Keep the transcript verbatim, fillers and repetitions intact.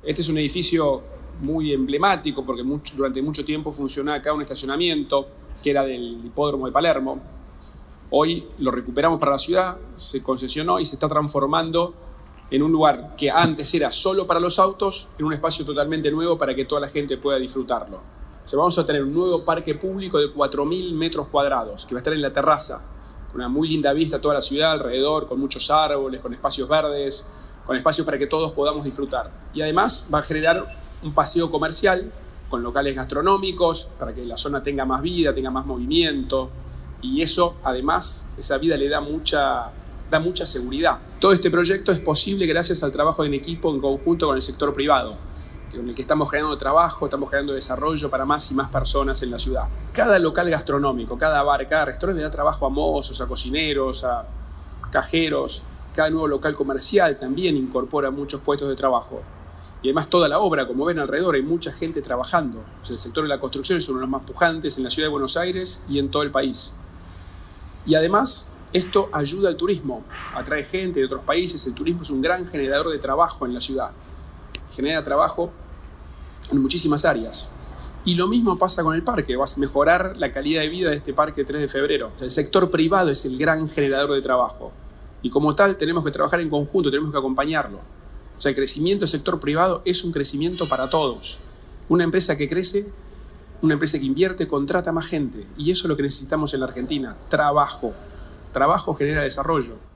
Este es un edificio muy emblemático porque mucho, durante mucho tiempo funcionó acá un estacionamiento que era del hipódromo de Palermo. Hoy lo recuperamos para la ciudad, se concesionó y se está transformando en un lugar que antes era solo para los autos, en un espacio totalmente nuevo para que toda la gente pueda disfrutarlo. O sea, vamos a tener un nuevo parque público de cuatro mil metros cuadrados, que va a estar en la terraza, con una muy linda vista a toda la ciudad alrededor, con muchos árboles, con espacios verdes, con espacios para que todos podamos disfrutar. Y además va a generar un paseo comercial con locales gastronómicos, para que la zona tenga más vida, tenga más movimiento. Y eso, además, esa vida le da mucha, da mucha seguridad. Todo este proyecto es posible gracias al trabajo en equipo en conjunto con el sector privado, con el que estamos generando trabajo, estamos generando desarrollo para más y más personas en la ciudad. Cada local gastronómico, cada bar, cada restaurante le da trabajo a mozos, a cocineros, a cajeros. Cada nuevo local comercial también incorpora muchos puestos de trabajo. Y además toda la obra, como ven alrededor, hay mucha gente trabajando. O sea, el sector de la construcción es uno de los más pujantes en la ciudad de Buenos Aires y en todo el país. Y además, esto ayuda al turismo, atrae gente de otros países. El turismo es un gran generador de trabajo en la ciudad. Genera trabajo en muchísimas áreas. Y lo mismo pasa con el parque, vas a mejorar la calidad de vida de este parque tres de febrero. El sector privado es el gran generador de trabajo. Y como tal, tenemos que trabajar en conjunto, tenemos que acompañarlo. O sea, el crecimiento del sector privado es un crecimiento para todos. Una empresa que crece, una empresa que invierte, contrata más gente. Y eso es lo que necesitamos en la Argentina. Trabajo. Trabajo genera desarrollo.